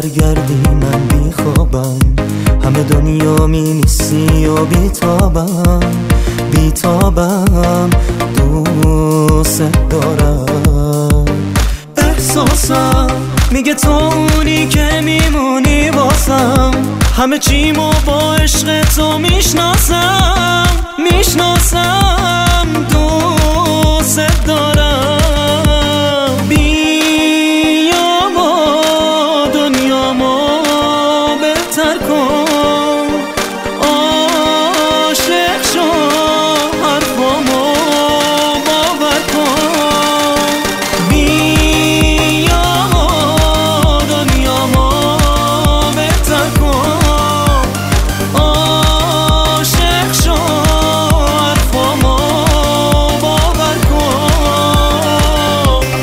برگردی من بیخوابم، همه دنیا می نیستی و بیتابم دوست دارم. احساسم میگه تو اونی که میمونی واسم، همه چیمو با عشق تو میشناسم دوست دارم. بیا با دنیامو بهتر کن، عاشق شو حرفامو باور کن. بیا با دنیامو بهتر کن، عاشق شو حرفامو باور کن.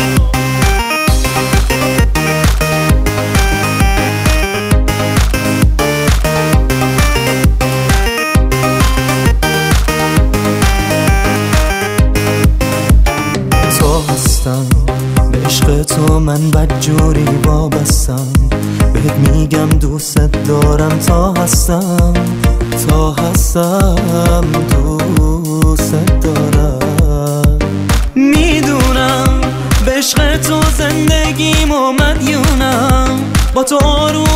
تو هستم به عشق تو من بدجوری وابستم، بهت میگم دوست دارم. تا هستم دوست دارم. میدونم به عشق تو زندگیمو مدیونم، با تو آروم